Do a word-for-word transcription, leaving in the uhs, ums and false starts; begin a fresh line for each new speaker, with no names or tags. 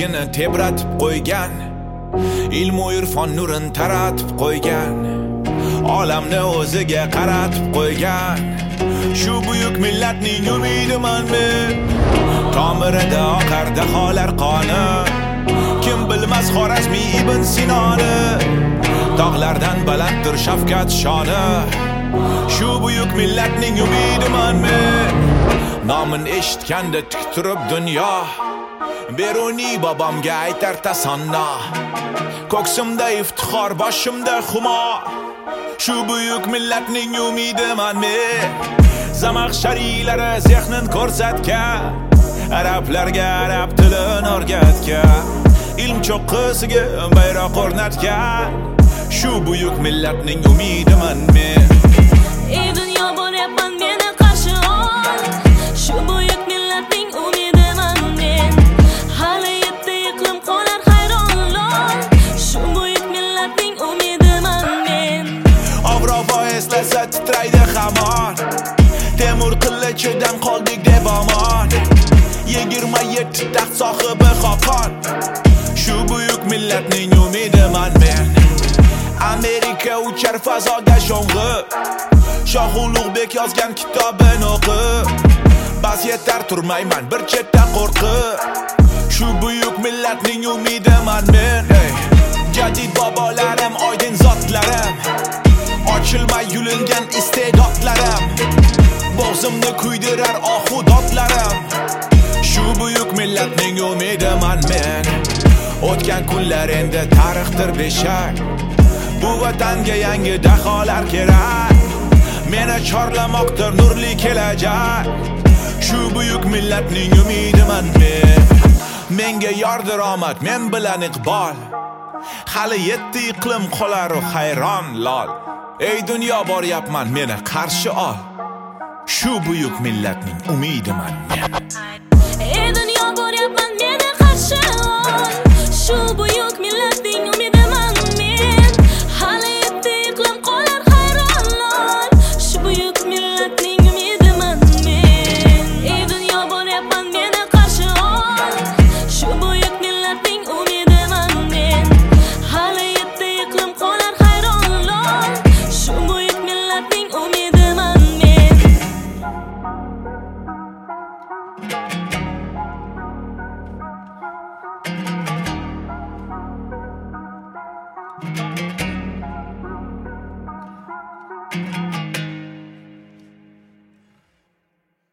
yuragini tebratib qo'ygan, ilm va irfon nurin taratib qo'ygan, olamni o'ziga qaratib qo'ygan. Shu buyuk millatning umidiman men, tomirida oqar daholar qoni. Kim bilmas Xorazmiy Ibn Sinoni, tog'lardan balanddir shafqat shoni. Shu buyuk millatning umidiman men, nomin eshitganda tik turib dunyo, Beruniy bobomga aytar tasanno. Ko'ksimda iftixor, boshimda humo, shu buyuk millatning umidiman men. Zamaxshariylari zehnin ko'rsatgan, arablarga arab tilini o'rgatgan, ilm cho'qqisiga bayroq o'rnatgan, shu buyuk millatning umidiman men.
Ey dunyo, boryapman, meni qarshi ol, shu buyuk millatning umidiman men. Hali yetti iqlim qolar hayron lol, shu buyuk millatning umidiman men.
Avropa eslasa titraydi hamon, Temur qilichidan qoldik deb omon. yigirma yetti taxt sohibi Xoqon, shu buyuk millatning umidiman men. Amerika uchar fazoga sho'ng'i, Shoh Ulug'bek yozgan kitobini o'qib, bas yetar turmayman bir chetda qo'rqib, shu buyuk millatning umidiman men. Jadid bobolarim, oydin zotlarim, ochilmay yulingan iste'dodlarim, bo'g'zimni kuydirar ohu dodlarim, shu buyuk millatning umidiman men. O'tgan kunlar endi tarixdir beshak, bu vatanga yangi daholar kerak, meni chorlamoqdir nurli kelajak, shu buyuk millatning umidiman men. Menga yordir omad, men bilan iqbol, hali yetti iqlim qolar hayron lol. Ey dunyo, boryapman, meni qarshi ol, shu buyuk millatning umidiman men.
Ey dunyo, boryapman, meni qarshi ol, shu buyuk millatning